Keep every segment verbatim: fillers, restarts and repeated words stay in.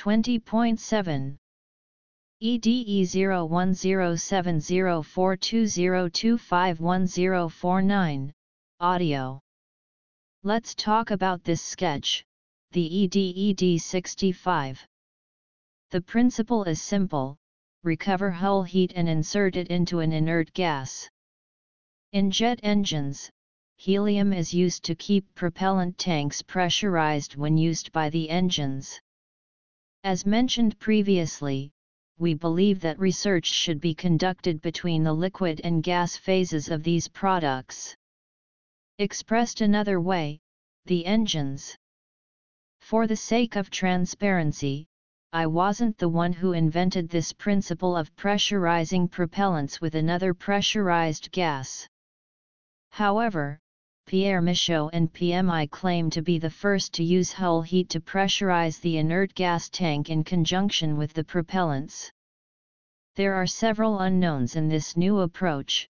twenty point seven. E D E zero one zero seven zero four two zero two five one zero four nine, Audio. Let's talk about this sketch, the E D E D sixty-five. The principle is simple: recover hull heat and insert it into an inert gas. In jet engines, helium is used to keep propellant tanks pressurized when used by the engines. As mentioned previously, we believe that research should be conducted between the liquid and gas phases of these products. Expressed another way, the engines. For the sake of transparency, I wasn't the one who invented this principle of pressurizing propellants with another pressurized gas. However, Pierre Michaud and P M I claim to be the first to use hull heat to pressurize the inert gas tank in conjunction with the propellants. There are several unknowns in this new approach.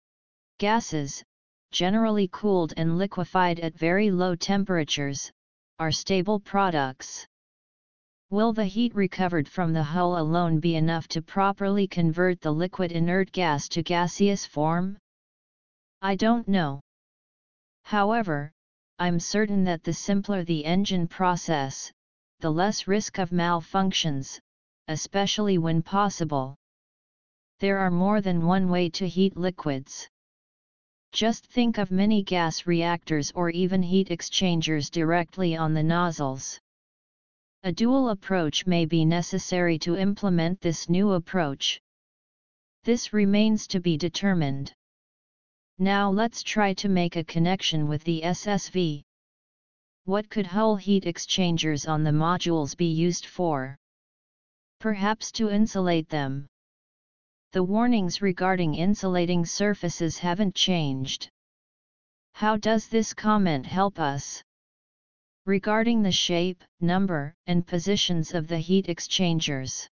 Gases, generally cooled and liquefied at very low temperatures, are stable products. Will the heat recovered from the hull alone be enough to properly convert the liquid inert gas to gaseous form? I don't know. However, I'm certain that the simpler the engine process, the less risk of malfunctions, especially when possible. There are more than one way to heat liquids. Just think of mini gas reactors or even heat exchangers directly on the nozzles. A dual approach may be necessary to implement this new approach. This remains to be determined. Now let's try to make a connection with the S S V. What could hull heat exchangers on the modules be used for? Perhaps to insulate them. The warnings regarding insulating surfaces haven't changed. How does this comment help us? Regarding the shape, number, and positions of the heat exchangers.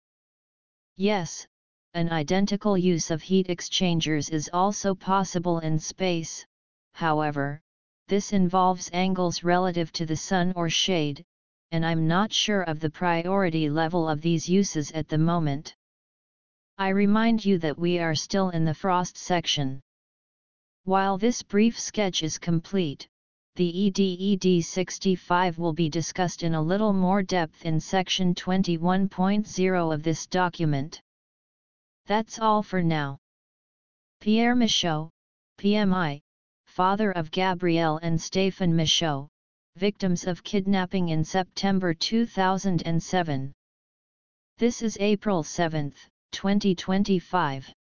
Yes, an identical use of heat exchangers is also possible in space. However, this involves angles relative to the sun or shade, and I'm not sure of the priority level of these uses at the moment. I remind you that we are still in the frost section. While this brief sketch is complete, the E D E D sixty-five will be discussed in a little more depth in section twenty-one point zero of this document. That's all for now. Pierre Michaud, P M I, father of Gabrielle and Stéphane Michaud, victims of kidnapping in September two thousand seven. This is April seventh, twenty twenty-five.